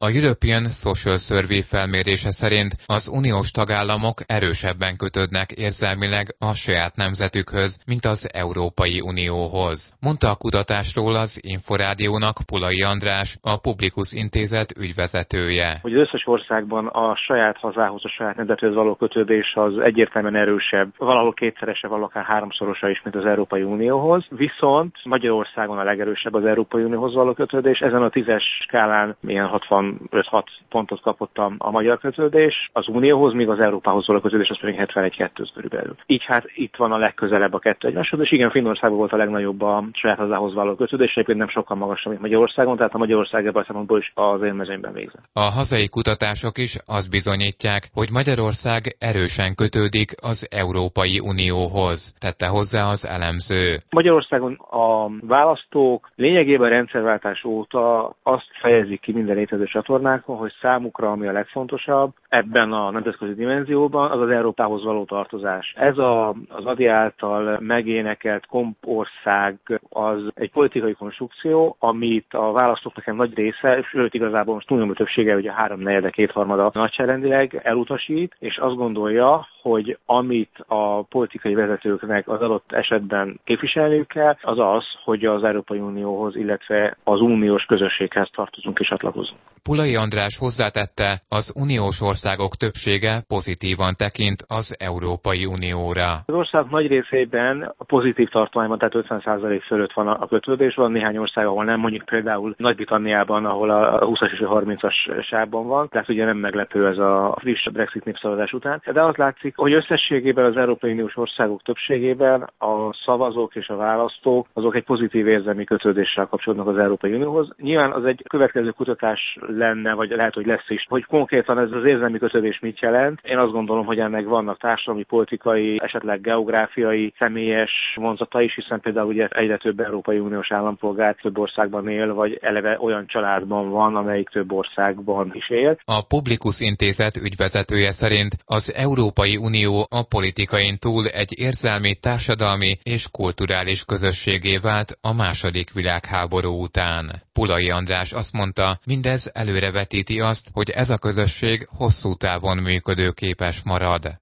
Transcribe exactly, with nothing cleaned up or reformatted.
A European Social Survey felmérése szerint az uniós tagállamok erősebben kötődnek érzelmileg a saját nemzetükhöz, mint az Európai Unióhoz. Mondta a kutatásról az Inforádiónak Pulai András, a Publikus Intézet ügyvezetője. Hogy az összes országban a saját hazához, a saját nemzethez való kötődés az egyértelműen erősebb, valahol kétszerese, valahol akár háromszorosa is, mint az Európai Unióhoz. Viszont Magyarországon a legerősebb az Európai Unióhoz való kötődés. Ezen a tízes skálán ilyen hatvanöt-hat pontot kapott a, a magyar kötődés az Unióhoz, míg az Európához való kötődés az pedig hetvenegy kettő körülbelül. Így hát itt van a legközelebb a kettő egymáshoz, és igen, Finnországban volt a legnagyobb a saját hazához való kötődés, egyébként nem sokkal magasabb, mint Magyarországon, tehát a Magyarország ebben a szempontból is az én mezőnyben végzett. A hazai kutatások is azt bizonyítják, hogy Magyarország erősen kötődik az Európai Unióhoz, tette hozzá az elemző. Magyarországon a választók lényegében a rendszerváltás óta azt fejezik ki minden létező csatornákon, hogy számukra, ami a legfontosabb ebben a nemzetközi dimenzióban, az az Európához való tartozás. Ez a, az Ady által megénekelt kompország az egy politikai konstrukció, amit a választóknak egy nagy része, sőt igazából most túlnyomó többsége, ugye háromnegyede, kétharmada nagyságrendileg elutasít, és azt gondolja, hogy amit a politikai vezetőknek az adott esetben képviselniük kell, az az, hogy az Európai Unióhoz, illetve az uniós közösséghez tartozunk és csatlakozunk. Pulai András hozzátette, az uniós országok többsége pozitívan tekint az Európai Unióra. Az ország nagy részében a pozitív tartományban, tehát ötven százalék fölött van a kötődés, van néhány ország, ahol nem, mondjuk például Nagy-Britanniában, ahol a húszas és a harmincas sávban van, tehát ugye nem meglepő ez a friss Brexit népszavazás után. De az látszik, hogy összességében az Európai Uniós országok többségében a szavazók és a választók azok egy pozitív érzelmi kötődéssel kapcsolódnak az Európai Unióhoz. Nyilván az egy következő kutatás lenne, vagy lehet, hogy lesz is, hogy konkrétan ez az érzelmi kötődés mit jelent. Én azt gondolom, hogy ennek vannak társadalmi, politikai, esetleg geográfiai, személyes vonzata is, hiszen például ugye egyre több Európai Uniós állampolgár több országban él, vagy eleve olyan családban van, amelyik több országban is él. A Publikus Intézet ügyvezetője szerint az Európai Unió a politikain túl egy érzelmi, társadalmi és kulturális közösségé vált a második világháború után. Pulai András azt mondta, mindez előrevetíti azt, hogy ez a közösség hosszú távon működőképes marad.